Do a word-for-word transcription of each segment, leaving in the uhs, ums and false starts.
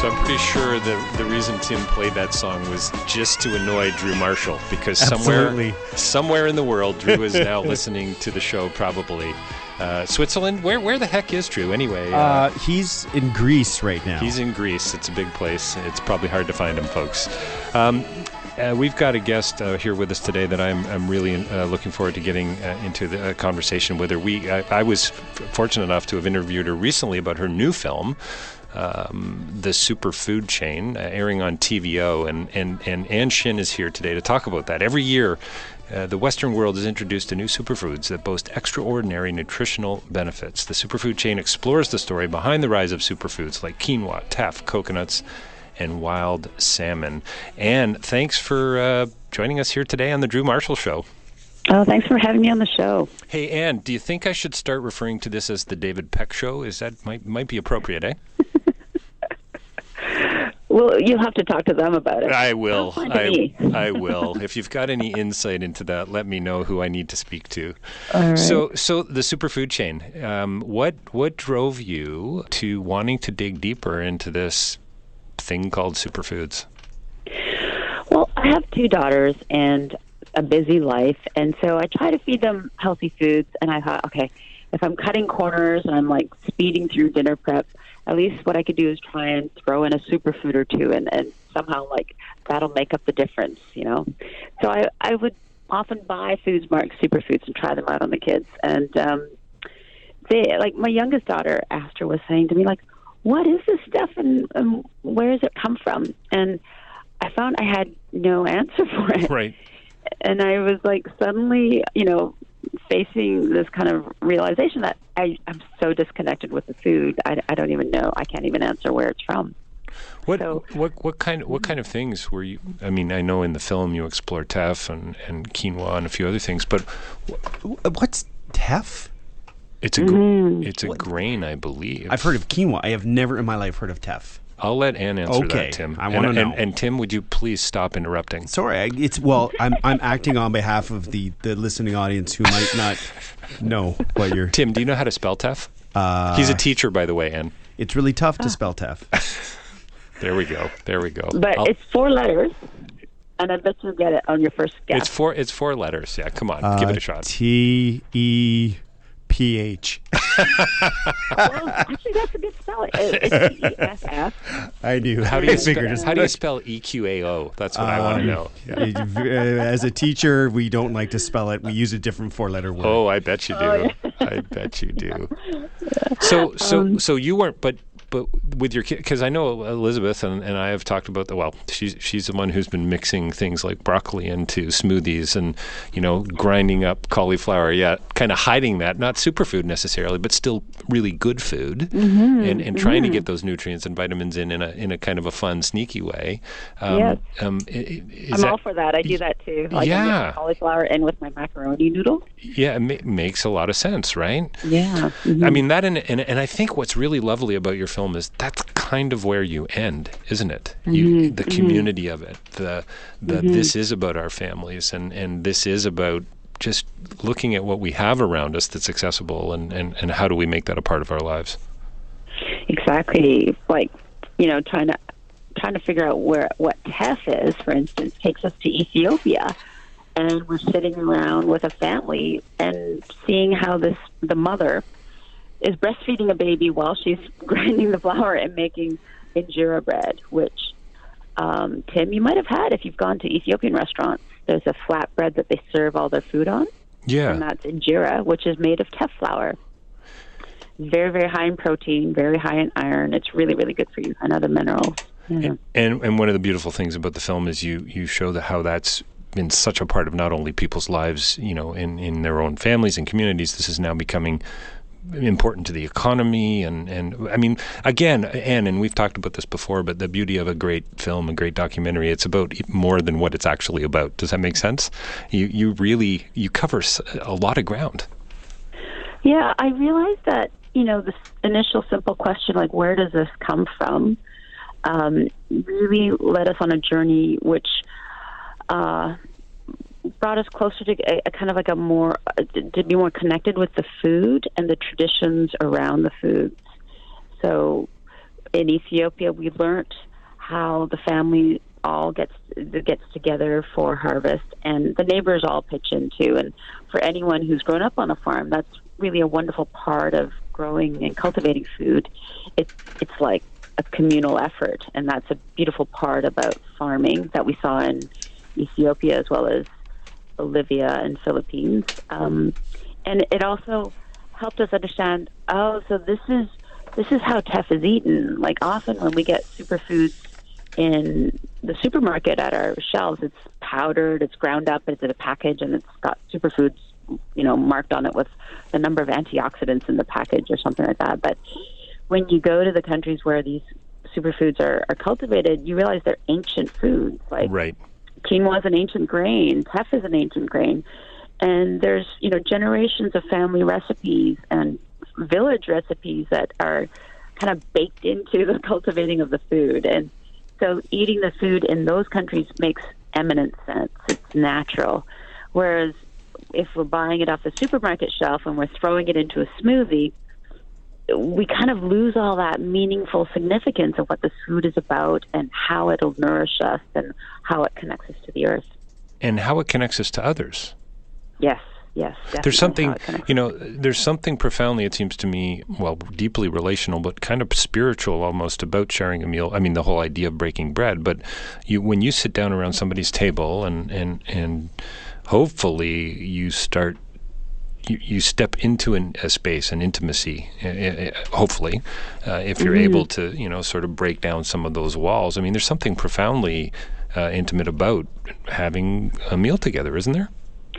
I'm pretty sure the the reason Tim played that song was just to annoy Drew Marshall, because Absolutely. somewhere somewhere in the world, Drew is now listening to the show, probably. Uh, Switzerland? Where where the heck is Drew, anyway? Uh, Uh, he's in Greece right now. he's in Greece. It's a big place. It's probably hard to find him, folks. Um, Uh, we've got a guest uh, here with us today that I'm I'm really uh, looking forward to getting uh, into the uh, conversation with her. We I, I was f- fortunate enough to have interviewed her recently about her new film, um, The Superfood Chain, uh, airing on T V O, and and and Ann Shin is here today to talk about that. Every year, Uh, the Western world is introduced to new superfoods that boast extraordinary nutritional benefits. The Superfood Chain explores the story behind the rise of superfoods like quinoa, teff, coconuts, and wild salmon. And thanks for uh, joining us here today on the Drew Marshall Show. Oh, thanks for having me on the show. Hey, Ann, do you think I should start referring to this as the David Peck Show? Is that might might be appropriate, eh? Well, you'll have to talk to them about it. I will. Sounds fine to I, me. I will. If you've got any insight into that, let me know who I need to speak to. All right. So, so the Superfood Chain. Um, what what drove you to wanting to dig deeper into this thing called superfoods? Well, I have two daughters and a busy life, and so I try to feed them healthy foods. And I thought, okay, if I'm cutting corners and I'm like speeding through dinner prep, at least what I could do is try and throw in a superfood or two, and, and somehow like that'll make up the difference, you know. So I I would often buy foods marked superfoods and try them out on the kids. And um, they like my youngest daughter, Aster, was saying to me like, "What is this stuff, and, and where does it come from?" And I found I had no answer for it. Right. And I was like suddenly, you know, facing this kind of realization that I, I'm so disconnected with the food. I, I don't even know. I can't even answer where it's from. What So- what what kind what kind of things were you? I mean, I know in the film you explore teff and, and quinoa and a few other things, but What's teff? it's a gr- Mm-hmm. it's a grain, I believe. I've heard of quinoa. I have never in my life heard of teff. I'll let Ann answer Okay, that, Tim. I And- wanna and, know. And Tim, would you please stop interrupting? Sorry, I, it's well. I'm I'm acting on behalf of the, the listening audience who might not know what you're. Tim, do you know how to spell teff? Uh, He's a teacher, by the way, Ann. It's really tough to spell teff. There we go. There we go. But I'll- it's four letters, and I bet you'll get it on your first guess. it's four. It's four letters. Yeah, come on, Uh, give it a shot. T E P H. Well, actually, that's a good spelling. It- It's T E F F. I do. How do you I spe- figured as how do you much. spell E Q A O? That's what I want to know. Yeah. Uh, As a teacher, we don't like to spell it. We use a different four-letter word. Oh, I bet you do. I bet you do. So, so, Um, so you weren't, but, but with your kid, because I know Elizabeth and, and I have talked about the. Well, she's she's the one who's been mixing things like broccoli into smoothies and, you know, grinding up cauliflower. Yeah, kind of hiding that, not superfood necessarily, but still really good food, and, and trying to get those nutrients and vitamins in in a in a kind of a fun, sneaky way. Um, Yes. um, i- i- is I'm that- all for that. I do that too. Like I Yeah. mix cauliflower in with my macaroni noodle. Yeah, it ma- makes a lot of sense, right? Yeah. I mean that, and, and and I think what's really lovely about your film is that's kind of where you end, isn't it? You, the community of it, the the this is about our families, and, and this is about just looking at what we have around us that's accessible, and, and, and how do we make that a part of our lives? Exactly. Like, you know, trying to trying to figure out where what teff is, for instance, takes us to Ethiopia, and we're sitting around with a family and seeing how this the mother is breastfeeding a baby while she's grinding the flour and making injera bread, which um, Tim, you might have had if you've gone to Ethiopian restaurants. There's a flat bread that they serve all their food on, and Yeah, that's injera, which is made of teff flour. Very, very high in protein, very high in iron. It's really, really good for you, and other minerals. Yeah. and and one of the beautiful things about the film is you you show that how that's been such a part of not only people's lives, you know, in, in their own families and communities. This is now becoming important to the economy, and, and I mean, again, Ann, and we've talked about this before, but the beauty of a great film, a great documentary, it's about more than what it's actually about. Does that make sense? You you really, you cover s- a lot of ground. Yeah, I realized that, you know, this initial simple question, like, where does this come from, um, really led us on a journey which uh, brought us closer to a, a kind of like a more, uh, to be more connected with the food and the traditions around the foods. So in Ethiopia, we learned how the family all gets gets together for harvest, and the neighbors all pitch in too. And for anyone who's grown up on a farm, that's really a wonderful part of growing and cultivating food. It's it's like a communal effort, and that's a beautiful part about farming that we saw in Ethiopia as well as Bolivia and Philippines. Um, and it also helped us understand, oh, so this is this is how teff is eaten. Like often when we get superfoods in the supermarket at our shelves, it's powdered, it's ground up, it's in a package, and it's got superfoods, you know, marked on it with the number of antioxidants in the package or something like that. But when you go to the countries where these superfoods are, are cultivated, you realize they're ancient foods. Like right. quinoa is an ancient grain, teff is an ancient grain, and there's, you know, generations of family recipes and village recipes that are kind of baked into the cultivating of the food. And so eating the food in those countries makes eminent sense. It's natural. Whereas if we're buying it off the supermarket shelf and we're throwing it into a smoothie, we kind of lose all that meaningful significance of what the food is about and how it'll nourish us and how it connects us to the earth. And how it connects us to others. Yes, yes. Definitely. There's something, you know, there's something profoundly, it seems to me, well, deeply relational, but kind of spiritual almost about sharing a meal. I mean, the whole idea of breaking bread. But you, when you sit down around somebody's table and, and, and hopefully you start You, you step into an, a space, an intimacy, uh, hopefully, uh, if you're mm-hmm. able to, you know, sort of break down some of those walls. I mean, there's something profoundly uh, intimate about having a meal together, isn't there?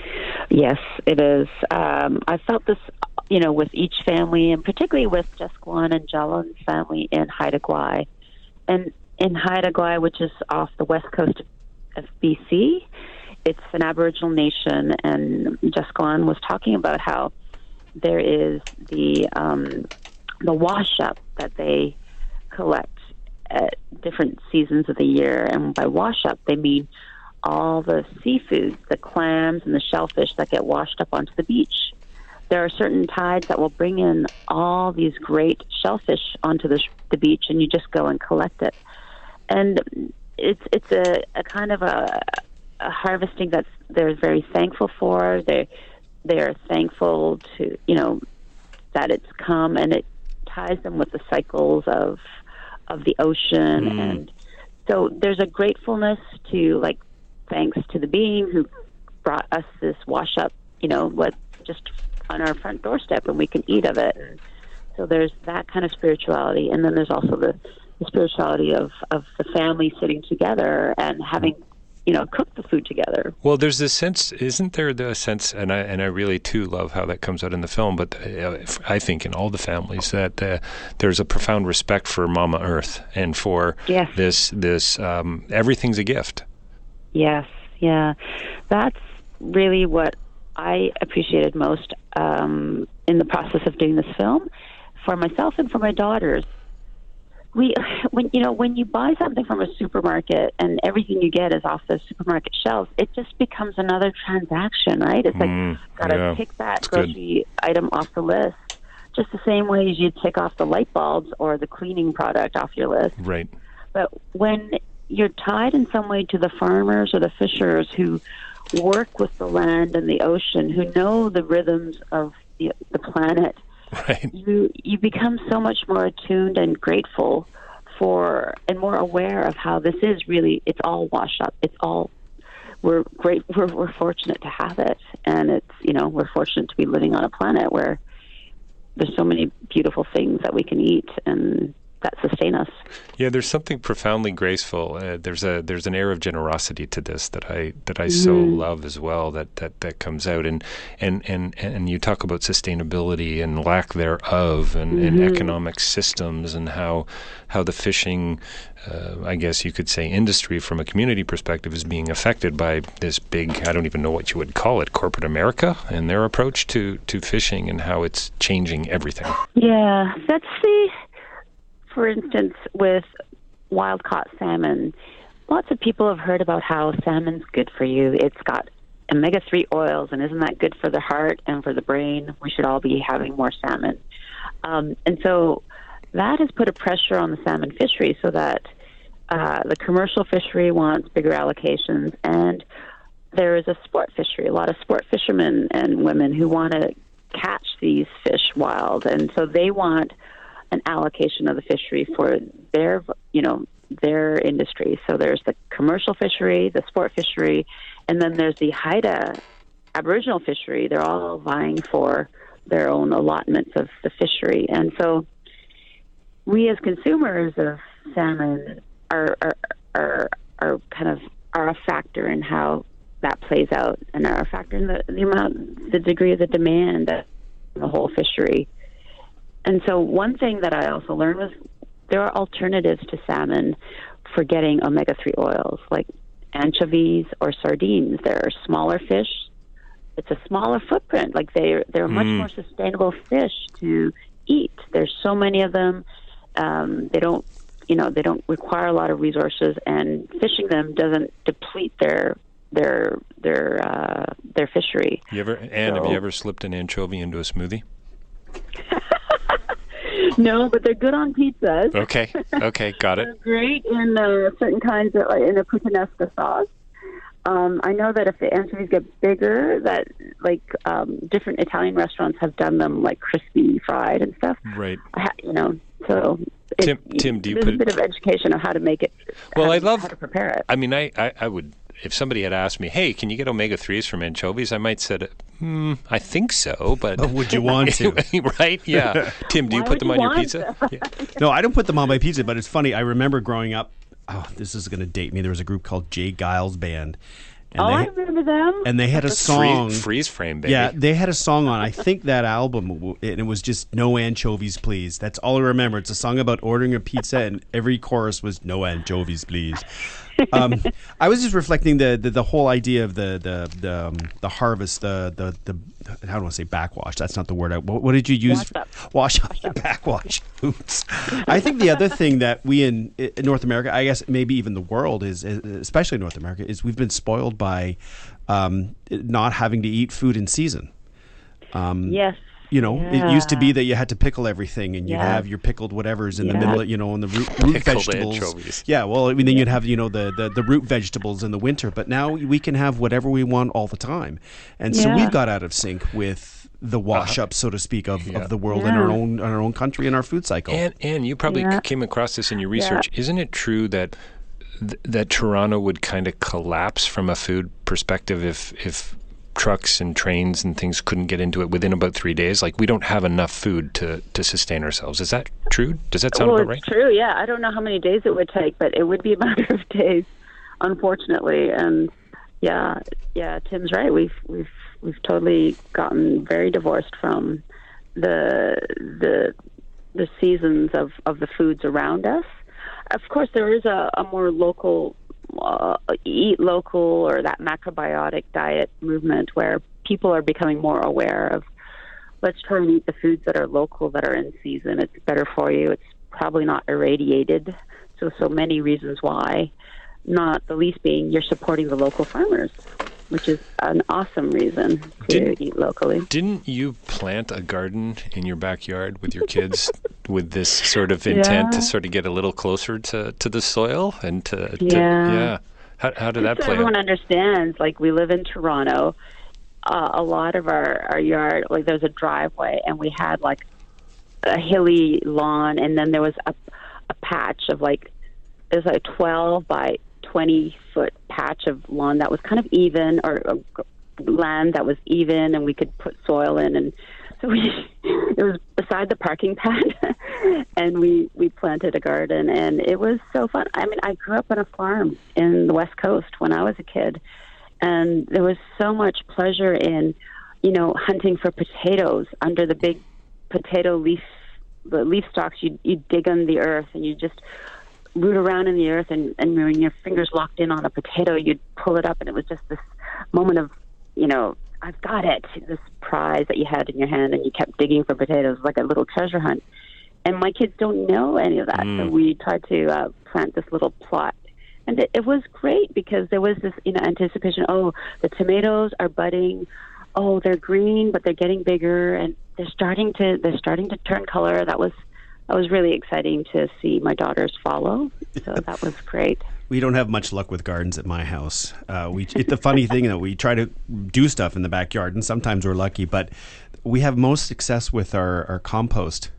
Yes, it is. Um, I felt this, you know, with each family, and particularly with Jesquan and Jalan's family in Haida Gwaii. And in Haida Gwaii, which is off the west coast of B C, it's an Aboriginal nation, and Jesquan was talking about how there is the um, the wash up that they collect at different seasons of the year, and by wash up they mean all the seafood, the clams and the shellfish that get washed up onto the beach. There are certain tides that will bring in all these great shellfish onto the, sh- the beach, and you just go and collect it. And it's it's a, a kind of a A harvesting that they're very thankful for. They they're thankful to, you know, that it's come, and it ties them with the cycles of of the ocean, mm. and so there's a gratefulness to, like, thanks to the being who brought us this wash up, you know, what just on our front doorstep, and we can eat of it. And so there's that kind of spirituality, and then there's also the, the spirituality of of the family sitting together and having. You know, cook the food together. Well, there's this sense, isn't there, the sense, and I and I really too love how that comes out in the film. But uh, I think in all the families that uh, there's a profound respect for Mama Earth and for yes. this this um, everything's a gift. Yes, yeah, that's really what I appreciated most um, in the process of doing this film for myself and for my daughters. We, when you know, when you buy something from a supermarket and everything you get is off the supermarket shelves, it just becomes another transaction, right? It's like, mm, gotta yeah, tick that grocery good. item off the list, just the same way as you tick off the light bulbs or the cleaning product off your list. Right. But when you're tied in some way to the farmers or the fishers who work with the land and the ocean, who know the rhythms of the, the planet. Right. You you become so much more attuned and grateful for, and more aware of how this is really. It's all washed up. It's all we're great. We're we're fortunate to have it, and it's you know we're fortunate to be living on a planet where there's so many beautiful things that we can eat and that sustain us. Yeah, there's something profoundly graceful. Uh, there's a there's an air of generosity to this that I that I mm. so love as well. That, that, that comes out, and and, and and you talk about sustainability and lack thereof, and, mm-hmm. and economic systems, and how how the fishing, uh, I guess you could say, industry from a community perspective is being affected by this big, I don't even know what you would call it, corporate America and their approach to to fishing and how it's changing everything. Yeah, that's the. For instance, with wild-caught salmon, lots of people have heard about how salmon's good for you. It's got omega three oils, and isn't that good for the heart and for the brain? We should all be having more salmon. Um, and so that has put a pressure on the salmon fishery so that uh, the commercial fishery wants bigger allocations, and there is a sport fishery, a lot of sport fishermen and women who want to catch these fish wild, and so they want an allocation of the fishery for their, you know, their industry. So there's the commercial fishery, the sport fishery, and then there's the Haida Aboriginal fishery. They're all vying for their own allotments of the fishery, and so we as consumers of salmon are are are, are kind of are a factor in how that plays out, and are a factor in the, the amount, the degree of the demand of the whole fishery. And so one thing that I also learned was there are alternatives to salmon for getting omega three oils, like anchovies or sardines. They're smaller fish. It's a smaller footprint. Like they're, they're much Mm. more sustainable fish to eat. There's so many of them. Um, they don't, you know, they don't require a lot of resources, and fishing them doesn't deplete their their their uh, their fishery. You ever, Anne, have So- you ever slipped an anchovy into a smoothie? No, but they're good on pizzas. Okay, okay, got They're it. great in uh, certain kinds of, like in a puttanesca sauce. Um, I know that if the anchovies get bigger, that like um, different Italian restaurants have done them like crispy fried and stuff. Right. I ha- you know, so it, Tim- Tim, do you there's put- a bit of education on how to make it. Well, how, I love- how to prepare it. I mean, I, I, I would, if somebody had asked me, hey, can you get omega threes from anchovies? I might said, hmm, I think so, but... Oh, would you want to? Right? Yeah. Tim, do you Why put would them you on your want pizza? Yeah. No, I don't put them on my pizza, but it's funny. I remember growing up, oh, this is going to date me. There was a group called Jay Giles Band. And Oh, they, I remember them. and they had a song. Freeze, freeze frame, baby. Yeah, they had a song on, I think, that album, w- and it was just "No Anchovies, Please." That's all I remember. It's a song about ordering a pizza, and every chorus was "No anchovies, please." Um, I was just reflecting the, the, the whole idea of the the the, um, the harvest, the, the the how do I say backwash? That's not the word. I, what, what did you use? Wash up. Wash up. Backwash. Oops. I think the other thing that we in, in North America, I guess maybe even the world, is especially North America, is we've been spoiled by um, not having to eat food in season. Um, Yes. You know, it used to be Yeah. that you had to pickle everything, and you'd Yeah. have your pickled whatevers in the Yeah. middle, you know, and the root, root Pickled vegetables. anchovies. Yeah, well, I mean, then you'd have, you know, the, the, the root vegetables in the winter. But now we can have whatever we want all the time. And so Yeah. we've got out of sync with the wash up, so to speak, of, Yeah. of the world in our Yeah. own in our own country and our food cycle. And, and you probably Yeah. came across this in your research. Isn't it true that th- that Toronto would kind of collapse from a food perspective if if trucks and trains and things couldn't get into it within about three days? Like, we don't have enough food to, to sustain ourselves. Is that true? Does that sound well, about right? it's true. Yeah, I don't know how many days it would take, but it would be a matter of days, unfortunately. And yeah, yeah, Tim's right. We've we've we've totally gotten very divorced from the the the seasons of, of the foods around us. Of course, there is a, a more local, uh, eat local, or that macrobiotic diet movement where people are becoming more aware of, let's try and eat the foods that are local, that are in season. It's better for you. It's probably not irradiated. So, so many reasons why, not the least being you're supporting the local farmers, which is an awesome reason to Didn't- eat locally. Didn't you plant a garden in your backyard with your kids with this sort of intent to Yeah. sort of get a little closer to, to the soil and to, to Yeah. yeah. How, how did that Just so play everyone out? understands, like, we live in Toronto. Uh, a lot of our, our yard, like, there's a driveway, and we had, like, a hilly lawn, and then there was a, a patch of, like, it was like twelve by twenty foot patch of lawn that was kind of even, or, or land that was even, and we could put soil in. And so we, it was beside the parking pad, and we, we planted a garden, and it was so fun. I mean, I grew up on a farm in the West Coast when I was a kid, and there was so much pleasure in, you know, hunting for potatoes under the big potato leaf, the leaf stalks. You you dig in the earth, and you just root around in the earth, and, and when your fingers locked in on a potato, you'd pull it up, and it was just this moment of, you know, I've got it, this prize that you had in your hand, and you kept digging for potatoes like a little treasure hunt. And my kids don't know any of that, Mm. so we tried to uh, plant this little plot. And it, it was great because there was this, you know, anticipation, oh, the tomatoes are budding, oh, they're green, but they're getting bigger, and they're starting to they're starting to turn color. That was that was really exciting to see my daughters follow. So that was great. We don't have much luck with gardens at my house. Uh, we it's the funny thing that we try to do stuff in the backyard, and sometimes we're lucky, but we have most success with our, our compost.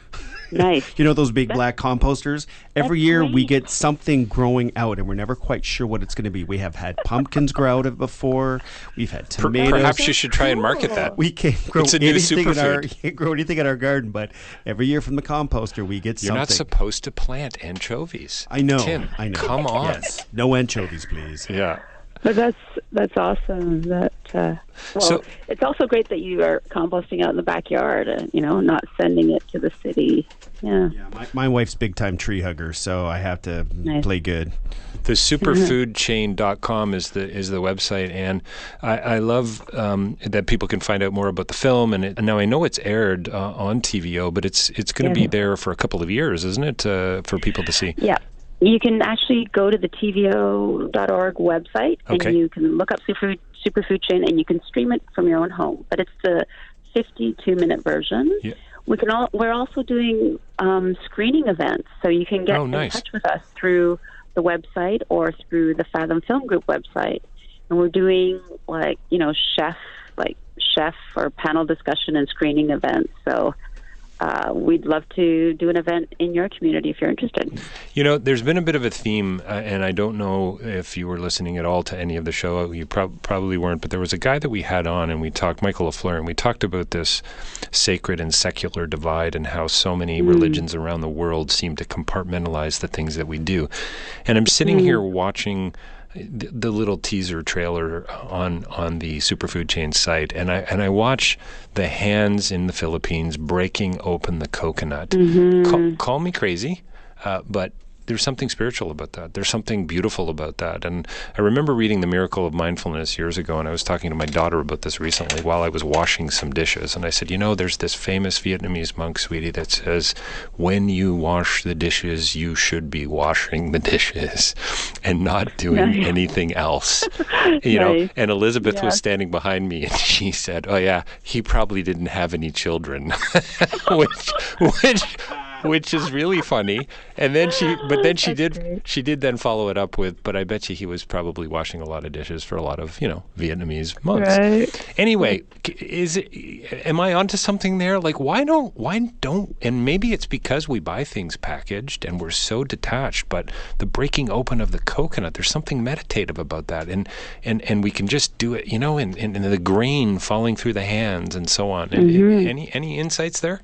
Nice. You know those big That's- black composters? Every That's year we great. get something growing out, and we're never quite sure what it's going to be. We have had pumpkins grow out of it before. We've had Per- tomatoes. Perhaps you should try and market that. We can't grow It's a new anything in our superfood. can't grow anything in our garden, but every year from the composter we get You're something. not supposed to plant anchovies. I know. Tim, I know. come on. Yes. No anchovies, please. Yeah. But that's that's awesome. That uh, well, So- it's also great that you are composting out in the backyard, and you know, not sending it to the city. Yeah. Yeah, my, my wife's big time tree hugger, so I have to Nice. play good. The superfood chain dot com is the is the website, and I, I love um, that people can find out more about the film. And it, now I know it's aired uh, on T V O, but it's it's going to Yeah. be there for a couple of years, isn't it, uh, for people to see? Yeah. You can actually go to the T V O dot org website, Okay. and you can look up Superfood, Superfood Chain, and you can stream it from your own home. But it's the fifty-two minute version. Yeah. We can all, we're also doing um, screening events, so you can get Oh, nice. in touch with us through the website or through the Fathom Film Group website. And we're doing like you know chef like chef or panel discussion and screening events. So. Uh, we'd love to do an event in your community if you're interested. You know, there's been a bit of a theme, uh, and I don't know if you were listening at all to any of the show. You prob- probably weren't, but there was a guy that we had on, and we talked, Michael LaFleur, and we talked about this sacred and secular divide and how so many Mm. religions around the world seem to compartmentalize the things that we do. And I'm sitting Mm. here watching the, the little teaser trailer on on the Superfood Chain site, and I and I watch the hands in the Philippines breaking open the coconut. Mm-hmm. Call, call me crazy, uh, but there's something spiritual about that. There's something beautiful about that. And I remember reading The Miracle of Mindfulness years ago, and I was talking to my daughter about this recently while I was washing some dishes. And I said, you know, there's this famous Vietnamese monk, sweetie, that says, when you wash the dishes, you should be washing the dishes and not doing Nice. anything else. You know, Nice. and Elizabeth Yeah. was standing behind me, and she said, oh, yeah, he probably didn't have any children, which, which, which is really funny. And then she, but then she That's did, great. she did then follow it up with, but I bet you he was probably washing a lot of dishes for a lot of, you know, Vietnamese monks. Right. Anyway, c- is it, am I onto something there? Like, why don't, why don't, and maybe it's because we buy things packaged and we're so detached, but the breaking open of the coconut, there's something meditative about that. And, and, and we can just do it, you know, and, and, and the grain falling through the hands and so on. And, Mm-hmm. any, any insights there?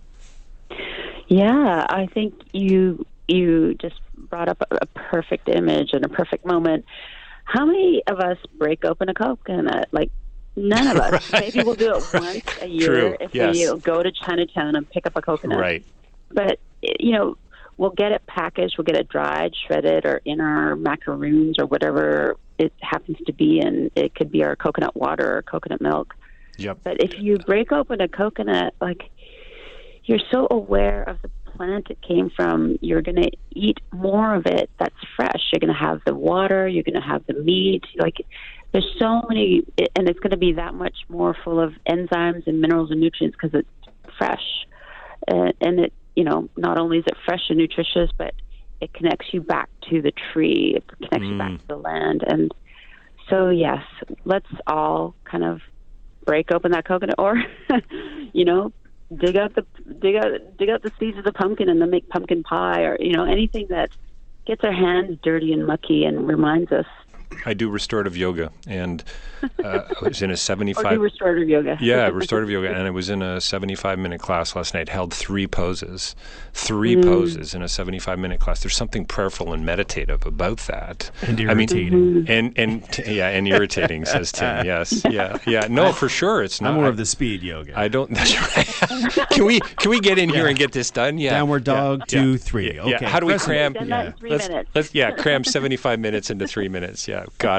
Yeah, I think you you just brought up a, a perfect image and a perfect moment. How many of us break open a coconut? Like none of us. Right. Maybe we'll do it once a year True, if yes. we go to Chinatown and pick up a coconut. Right. But you know, we'll get it packaged, we'll get it dried, shredded, or in our macaroons or whatever it happens to be in. It could be our coconut water or coconut milk. Yep. But if you break open a coconut, like you're so aware of the plant it came from, you're going to eat more of it that's fresh. You're going to have the water, you're going to have the meat. Like there's so many, and it's going to be that much more full of enzymes and minerals and nutrients because it's fresh. And, and it, you know, not only is it fresh and nutritious, but it connects you back to the tree. It connects you back to the land. And so, yes, let's all kind of break open that coconut, or, you know, dig out the dig out dig out the seeds of the pumpkin and then make pumpkin pie, or you know anything that gets our hands dirty and mucky and reminds us. I do restorative yoga, and uh, I was in a Or seventy-five. do restorative yoga. Yeah, restorative yoga, and I was in a seventy-five minute class last night. Held three poses, three Mm. poses in a seventy-five minute class. There's something prayerful and meditative about that. And I mean, irritating. and and t- yeah, and irritating, says Tim. Yes, yeah, yeah. No, for sure, it's not. I'm more of the speed yoga. I don't. That's right. can we can we get in here and get this done? Yeah. Downward dog, yeah, two, yeah, three. yeah, Okay. yeah. How do we Press- cram? Done that in Yeah. three let's, minutes. let's yeah, cram seventy-five minutes into three minutes. Yeah, got it.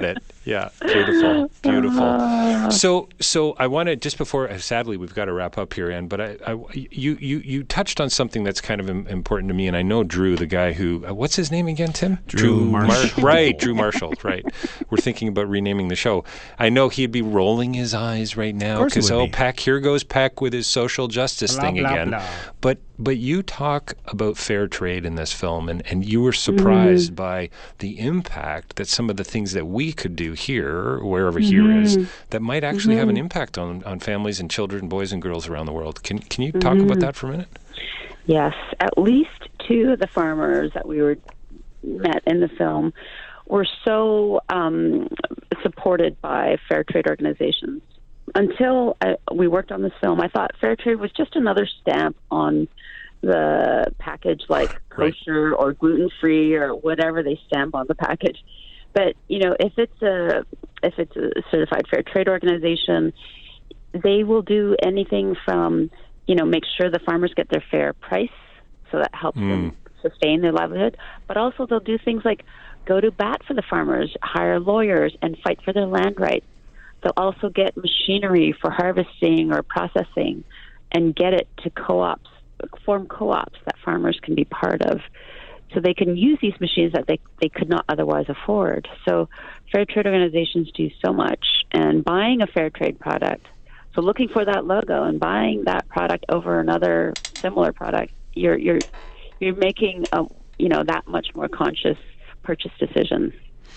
Yeah, beautiful, beautiful. So, so I want to just before. Sadly, we've got to wrap up here, Ann. But I, I, you, you, you touched on something that's kind of im- important to me, and I know Drew, the guy who, uh, what's his name again, Tim? Drew Marshall. Mar- right, Drew Marshall. Right. We're thinking about renaming the show. I know he'd be rolling his eyes right now because oh, Peck, here goes Peck with his social justice blah, thing blah, again. Blah. But but you talk about fair trade in this film, and, and you were surprised mm-hmm. by the impact that some of the things that we could do here, wherever mm-hmm. here is, that might actually mm-hmm. have an impact on, on families and children, boys and girls around the world. Can can you mm-hmm. talk about that for a minute? Yes. At least two of the farmers that we were met in the film were so um, supported by fair trade organizations. Until I, we worked on this film, I thought fair trade was just another stamp on the package, like kosher right. or gluten-free or whatever they stamp on the package. But you know, if it's a if it's a certified fair trade organization, they will do anything from you know make sure the farmers get their fair price, so that helps mm. them sustain their livelihood. But also they'll do things like go to bat for the farmers, hire lawyers, and fight for their land rights. They'll also get machinery for harvesting or processing and get it to co-ops, form co-ops that farmers can be part of. So they can use these machines that they, they could not otherwise afford. So fair trade organizations do so much. And buying a fair trade product, so looking for that logo and buying that product over another similar product, you're you're you're making a you know that much more conscious purchase decision.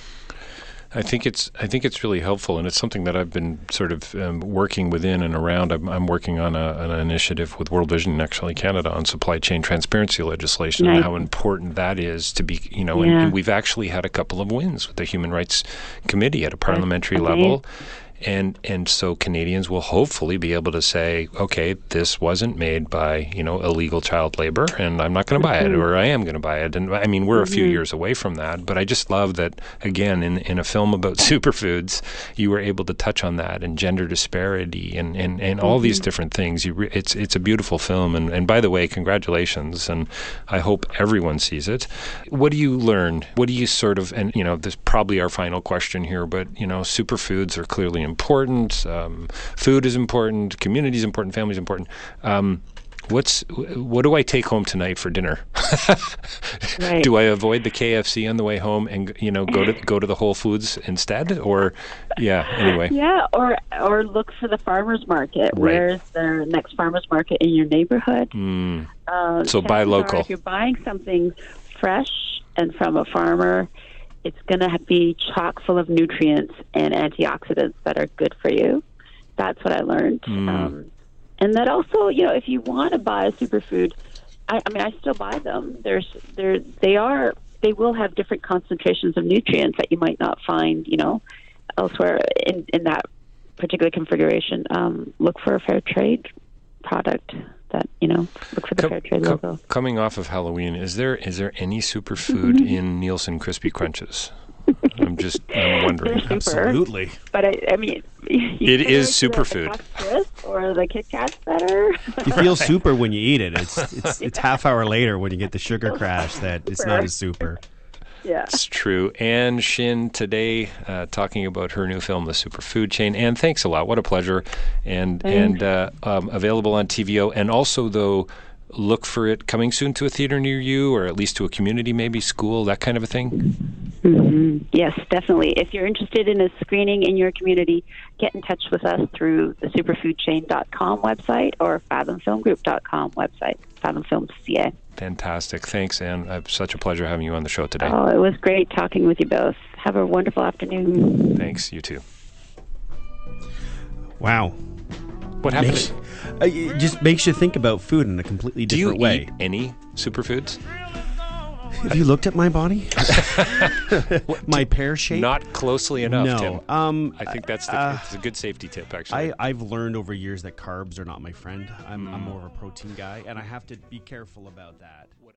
I think it's I think it's really helpful, and it's something that I've been sort of um, working within and around. I'm, I'm working on a, an initiative with World Vision, actually Canada, on supply chain transparency legislation nice. And how important that is to be, you know, yeah. and, and we've actually had a couple of wins with the Human Rights Committee at a parliamentary okay. level. And and so Canadians will hopefully be able to say, okay, this wasn't made by, you know, illegal child labor, and I'm not going to buy it, or I am going to buy it. And I mean, we're mm-hmm. a few years away from that, but I just love that, again, in, in a film about superfoods, you were able to touch on that, and gender disparity, and, and, and all mm-hmm. these different things. You re- it's it's a beautiful film, and, and by the way, congratulations, and I hope everyone sees it. What do you learn? What do you sort of, and, you know, this is probably our final question here, but, you know, superfoods are clearly important. Um, food is important. Community is important. Family is important. Um, what's what do I take home tonight for dinner? Right. Do I avoid the K F C on the way home and you know go to go to the Whole Foods instead? Or yeah, anyway. Yeah, or or look for the farmers market. Right. Where's the next farmers market in your neighborhood? Mm. Uh, so buy local. If you're buying something fresh and from a farmer, it's going to be chock full of nutrients and antioxidants that are good for you. That's what I learned. Mm. Um, and that also, you know, if you want to buy a superfood, I, I mean, I still buy them. There's, there, they are, they will have different concentrations of nutrients that you might not find, you know, elsewhere in, in that particular configuration. Um, look for a fair trade product. That you know, look for the com, fair trade com, logo. Coming off of Halloween, is there is there any superfood in Nielsen Crispy Crunches? I'm just I'm wondering. Super, Absolutely, but I, I mean, it is superfood. Or the Kit Kats better. You feel super when you eat it. It's it's, it's half hour later when you get the sugar crash that it's not as super. Yeah. It's true. Ann Shin today uh, talking about her new film, The Superfood Chain. Ann, thanks a lot. What a pleasure. And thanks. and uh, um, available on T V O. And also, though, look for it coming soon to a theater near you, or at least to a community, maybe school, that kind of a thing. Mm-hmm. Yes, definitely. If you're interested in a screening in your community, get in touch with us through the superfood chain dot com website or fathom film group dot com website, Fathom Films C A. Fantastic. Thanks, Ann. It's such a pleasure having you on the show today. Oh, it was great talking with you both. Have a wonderful afternoon. Thanks. You too. Wow. What happened? Makes, uh, it just makes you think about food in a completely different way. Do you eat any superfoods? Have you looked at my body? My pear shape? Not closely enough, no. Tim. Um, I think that's the, uh, it's a good safety tip, actually. I, I've learned over years that carbs are not my friend. I'm, mm. I'm more of a protein guy, and I have to be careful about that.